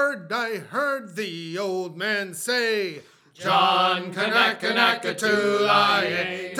I heard the old man say, John Kanaka-Naka-Tulaye.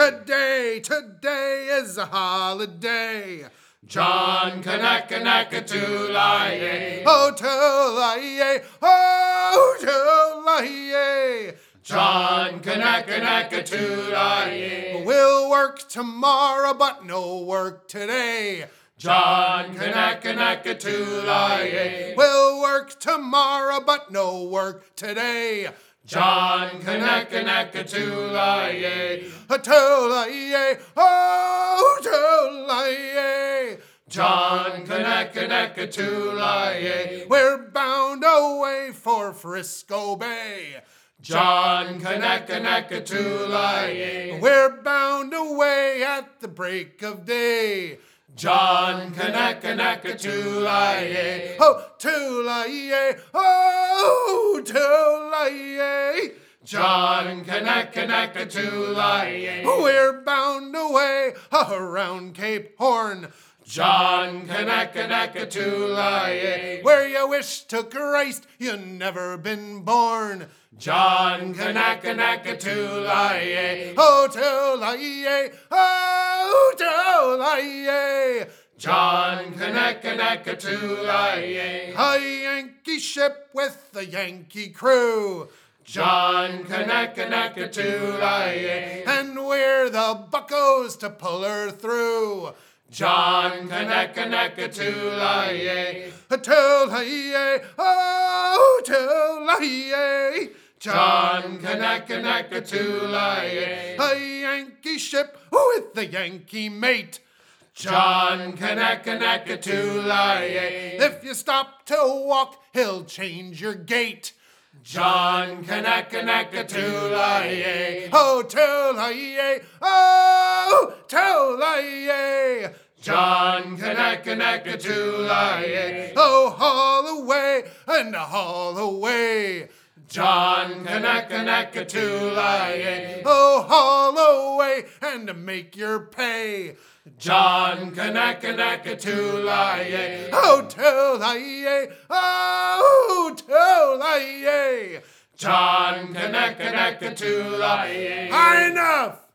Today is a holiday. John Kanaka-Naka-Tulaye. Oh, Tulaye, oh, Tulaye. John Kanaka-Naka-Tulaye. We'll work tomorrow, but no work today. John Kanaka-Naka-Tulaye. We'll work tomorrow, but no work today. John Kanaka-Naka-Tulaye. Tulaye, oh, Tulaye. John Kanaka-Naka-Tulaye. We're bound away for Frisco Bay. John Kanaka-Naka-Tulaye. We're bound away at the break of day. John Kanaka-Naka-Tulaye. Oh, Tulaye, oh, Tulaye. John Kanaka-Naka-Tulaye. We're bound away around Cape Horn. John Kanaka-Naka-Tulaye. Where you wish to Christ you never been born. John Kanaka-Naka-Tulaye. Oh, Tulaye, oh, Tulaye. John Kanaka-Naka-Tulaye. A Yankee ship with a Yankee crew. John Kanaka-Naka-Tulaye. And we're the buckos to pull her through. John Kanaka-Naka-Tulaye. Tulaye, oh, Tulaye. John Kanaka-Naka-Tulaye. A Yankee ship with the Yankee mate. John Kanaka-Naka-Tulaye. If you stop to walk, he'll change your gait. John Kanaka-Naka-Tulaye. Oh, Tulaye, oh, Tulaye. John Kanaka-Naka-Tulaye. Oh, haul away and haul away. John Kanaka-Naka-Tulaye. Oh, haul away and make your pay. John Kanaka-Naka-Tulaye. Oh, Tulaye, oh, Tulaye. John Kanaka-Naka-Tulaye. Enough!